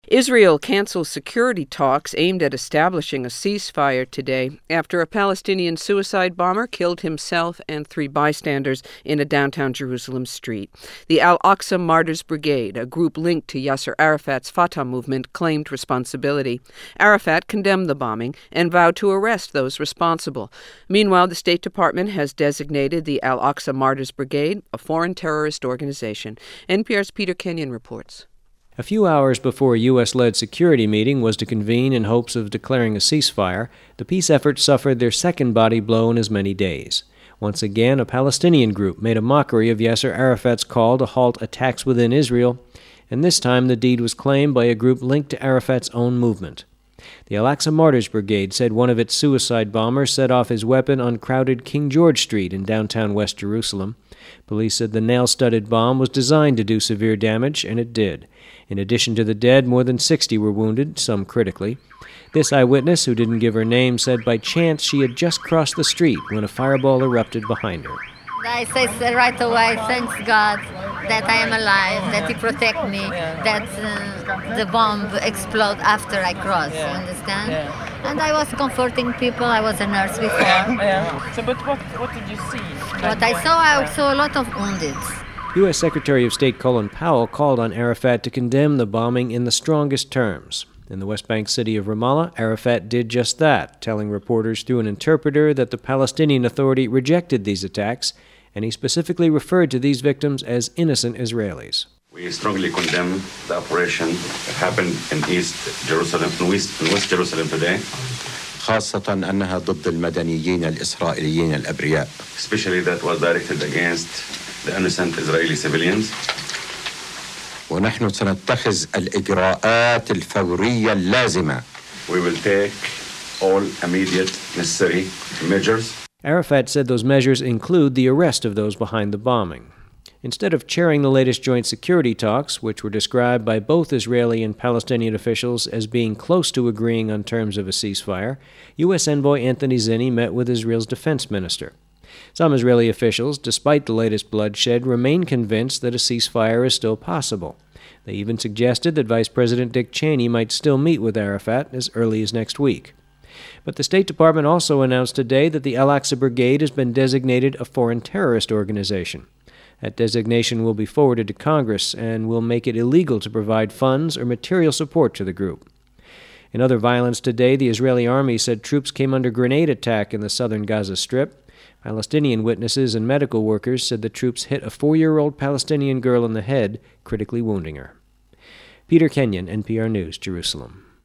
Israel cancels security talks aimed at establishing a ceasefire today after a Palestinian suicide bomber killed himself and 3 bystanders in a downtown Jerusalem street. The Al-Aqsa Martyrs Brigade, a group linked to Yasser Arafat's Fatah movement, claimed responsibility. Arafat condemned the bombing and vowed to arrest those responsible. Meanwhile, the State Department has designated the Al-Aqsa Martyrs Brigade a foreign terrorist organization. NPR's Peter Kenyon reports. A few hours before a U.S.-led security meeting was to convene in hopes of declaring a ceasefire, the peace efforts suffered their second body blow in as many days. Once again, a Palestinian group made a mockery of Yasser Arafat's call to halt attacks within Israel, and this time the deed was claimed by a group linked to Arafat's own movement. The Al-Aqsa Martyrs Brigade said one of its suicide bombers set off his weapon on crowded King George Street in downtown West Jerusalem. Police said the nail-studded bomb was designed to do severe damage, and it did. In addition to the dead, more than 60 were wounded, some critically. This eyewitness, who didn't give her name, said by chance she had just crossed the street when a fireball erupted behind her. I said right away, thanks God that I am alive, that He protect me, that the bomb explode after I cross, you understand? And I was comforting people. I was a nurse before. So, but what did you see? What I saw a lot of wounded. U.S. Secretary of State Colin Powell called on Arafat to condemn the bombing in the strongest terms. In the West Bank city of Ramallah, Arafat did just that, telling reporters through an interpreter that the Palestinian Authority rejected these attacks, and he specifically referred to these victims as innocent Israelis. We strongly condemn the operation that happened in West Jerusalem today. خاصة أنها ضد المدنيين الإسرائيليين الأبرياء. Especially that was directed against the innocent Israeli civilians. ونحن سنتخذ الإجراءات الفورية اللازمة. We will take all immediate necessary measures. Arafat said those measures include the arrest of those behind the bombing. Instead of chairing the latest joint security talks, which were described by both Israeli and Palestinian officials as being close to agreeing on terms of a ceasefire, U.S. Envoy Anthony Zinni met with Israel's defense minister. Some Israeli officials, despite the latest bloodshed, remain convinced that a ceasefire is still possible. They even suggested that Vice President Dick Cheney might still meet with Arafat as early as next week. But the State Department also announced today that the Al-Aqsa Brigade has been designated a foreign terrorist organization. That designation will be forwarded to Congress and will make it illegal to provide funds or material support to the group. In other violence today, the Israeli army said troops came under grenade attack in the southern Gaza Strip. Palestinian witnesses and medical workers said the troops hit a 4-year-old Palestinian girl in the head, critically wounding her. Peter Kenyon, NPR News, Jerusalem.